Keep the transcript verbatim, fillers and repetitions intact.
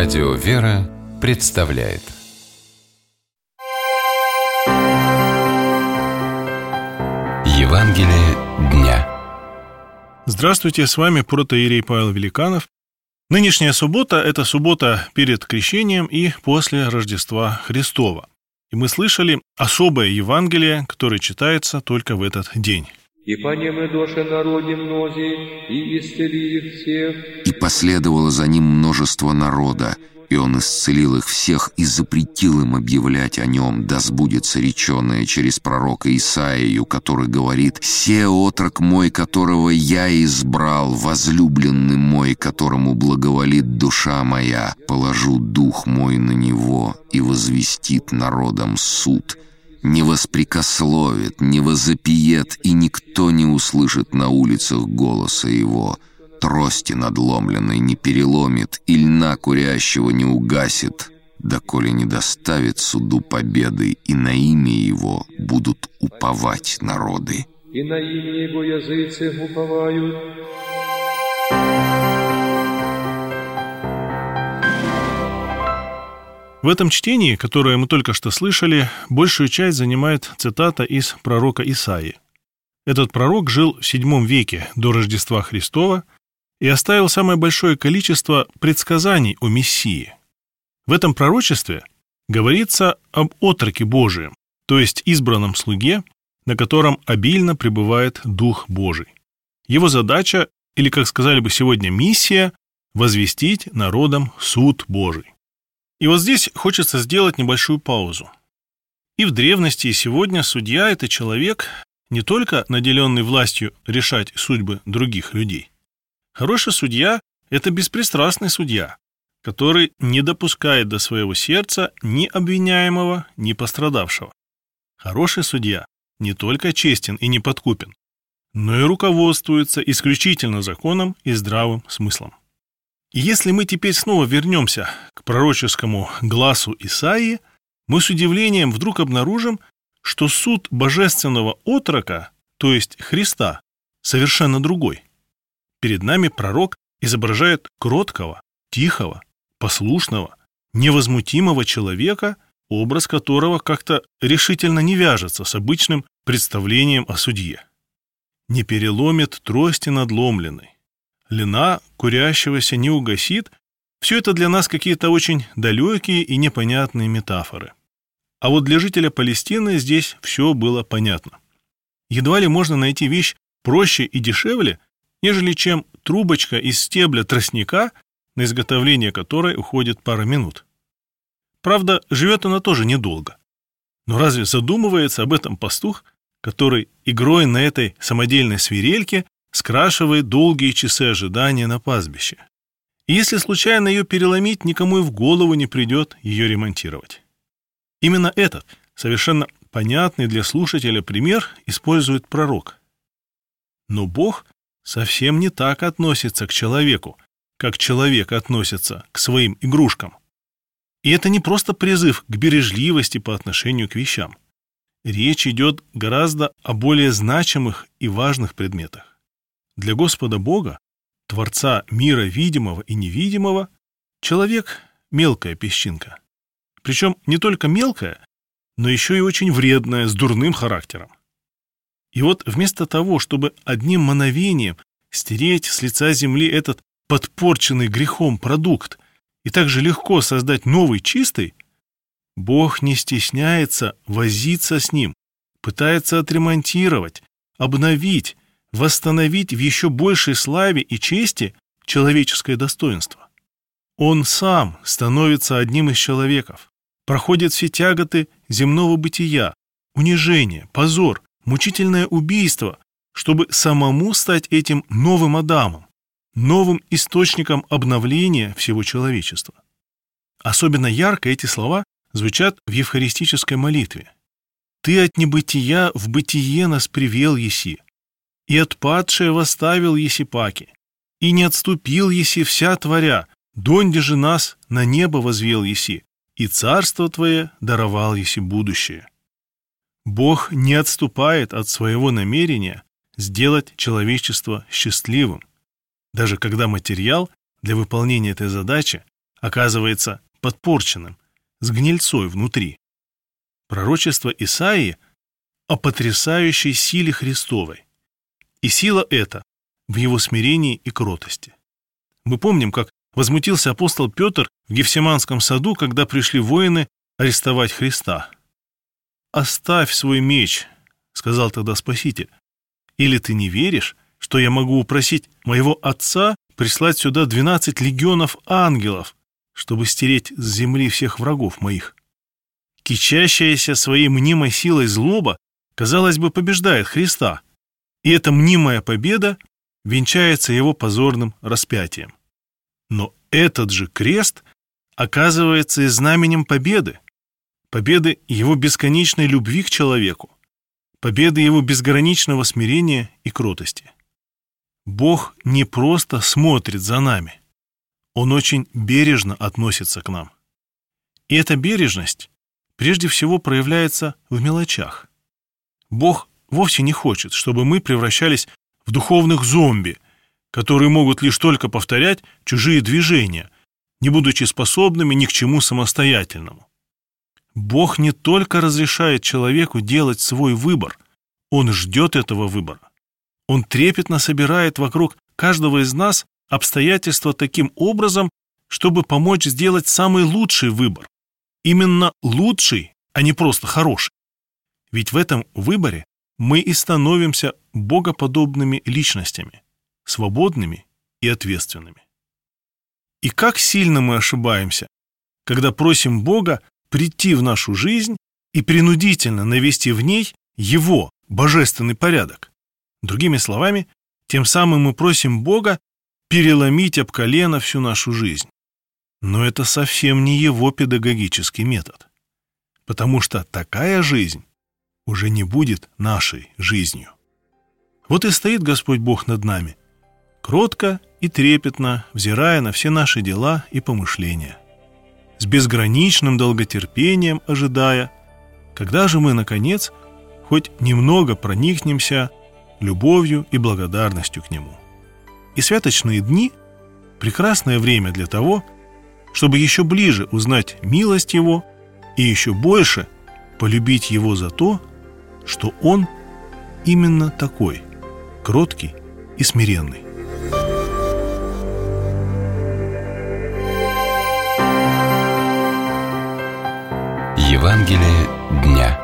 Радио «Вера» представляет Евангелие дня. Здравствуйте, с вами протоиерей Павел Великанов. Нынешняя суббота – это суббота перед крещением и после Рождества Христова. И мы слышали особое Евангелие, которое читается только в этот день. «И понемы доши народе мнози, и исцели их всех». И последовало за ним множество народа, и он исцелил их всех и запретил им объявлять о нем, да сбудется реченое через пророка Исаию, который говорит: «Се отрок мой, которого я избрал, возлюбленный мой, которому благоволит душа моя, положу дух мой на него, и возвестит народам суд». Не воспрекословит, не возопиет, и никто не услышит на улицах голоса его. Трости надломленной не переломит, и льна курящего не угасит, доколе не доставит суду победы, и на имя его будут уповать народы. И на имя его языцы уповают. В этом чтении, которое мы только что слышали, большую часть занимает цитата из пророка Исаии. Этот пророк жил в седьмом веке до Рождества Христова и оставил самое большое количество предсказаний о Мессии. В этом пророчестве говорится об отроке Божием, то есть избранном слуге, на котором обильно пребывает Дух Божий. Его задача, или, как сказали бы сегодня, миссия – возвестить народам суд Божий. И вот здесь хочется сделать небольшую паузу. И в древности, и сегодня судья – это человек, не только наделенный властью решать судьбы других людей. Хороший судья – это беспристрастный судья, который не допускает до своего сердца ни обвиняемого, ни пострадавшего. Хороший судья не только честен и неподкупен, но и руководствуется исключительно законом и здравым смыслом. И если мы теперь снова вернемся к пророческому гласу Исаии, мы с удивлением вдруг обнаружим, что суд божественного отрока, то есть Христа, совершенно другой. Перед нами пророк изображает кроткого, тихого, послушного, невозмутимого человека, образ которого как-то решительно не вяжется с обычным представлением о судье. Не переломит трости надломленной, льна курящегося не угасит. Все это для нас какие-то очень далекие и непонятные метафоры. А вот для жителя Палестины здесь все было понятно. Едва ли можно найти вещь проще и дешевле, нежели чем трубочка из стебля тростника, на изготовление которой уходит пара минут. Правда, живет она тоже недолго. Но разве задумывается об этом пастух, который игрой на этой самодельной свирельке скрашивает долгие часы ожидания на пастбище? И если случайно ее переломить, никому и в голову не придет ее ремонтировать. Именно этот, совершенно понятный для слушателя пример, использует пророк. Но Бог совсем не так относится к человеку, как человек относится к своим игрушкам. И это не просто призыв к бережливости по отношению к вещам. Речь идет гораздо о более значимых и важных предметах. Для Господа Бога, Творца мира видимого и невидимого, человек – мелкая песчинка. Причем не только мелкая, но еще и очень вредная, с дурным характером. И вот вместо того, чтобы одним мановением стереть с лица земли этот подпорченный грехом продукт и также легко создать новый чистый, Бог не стесняется возиться с ним, пытается отремонтировать, обновить, восстановить в еще большей славе и чести человеческое достоинство. Он сам становится одним из человеков, проходит все тяготы земного бытия, унижение, позор, мучительное убийство, чтобы самому стать этим новым Адамом, новым источником обновления всего человечества. Особенно ярко эти слова звучат в евхаристической молитве. «Ты от небытия в бытие нас привел еси, и отпадшее восставил еси паки, и не отступил еси вся творя, донде же нас на небо возвел еси, и царство твое даровал еси будущее». Бог не отступает от своего намерения сделать человечество счастливым, даже когда материал для выполнения этой задачи оказывается подпорченным, с гнильцой внутри. Пророчество Исаии о потрясающей силе Христовой. И сила эта в его смирении и кротости. Мы помним, как возмутился апостол Петр в Гефсиманском саду, когда пришли воины арестовать Христа. «Оставь свой меч», — сказал тогда Спаситель. «Или ты не веришь, что я могу упросить моего Отца прислать сюда двенадцать легионов ангелов, чтобы стереть с земли всех врагов моих?» Кичащаяся своей мнимой силой злоба, казалось бы, побеждает Христа, и эта мнимая победа венчается его позорным распятием. Но этот же крест оказывается и знаменем победы, победы его бесконечной любви к человеку, победы его безграничного смирения и кротости. Бог не просто смотрит за нами, Он очень бережно относится к нам. И эта бережность прежде всего проявляется в мелочах. Бог вовсе не хочет, чтобы мы превращались в духовных зомби, которые могут лишь только повторять чужие движения, не будучи способными ни к чему самостоятельному. Бог не только разрешает человеку делать свой выбор, Он ждет этого выбора. Он трепетно собирает вокруг каждого из нас обстоятельства таким образом, чтобы помочь сделать самый лучший выбор. Именно лучший, а не просто хороший. Ведь в этом выборе мы и становимся богоподобными личностями, свободными и ответственными. И как сильно мы ошибаемся, когда просим Бога прийти в нашу жизнь и принудительно навести в ней Его божественный порядок. Другими словами, тем самым мы просим Бога переломить об колено всю нашу жизнь. Но это совсем не Его педагогический метод, потому что такая жизнь уже не будет нашей жизнью. Вот и стоит Господь Бог над нами, кротко и трепетно взирая на все наши дела и помышления, с безграничным долготерпением ожидая, когда же мы, наконец, хоть немного проникнемся любовью и благодарностью к Нему. И святочные дни – прекрасное время для того, чтобы еще ближе узнать милость Его и еще больше полюбить Его за то, что Он именно такой, кроткий и смиренный. Евангелие дня.